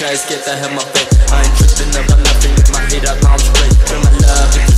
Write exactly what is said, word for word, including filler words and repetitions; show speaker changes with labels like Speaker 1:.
Speaker 1: try to get the hell my face. I ain't tripping about nothing, my head up, I'm straight. Turn my love into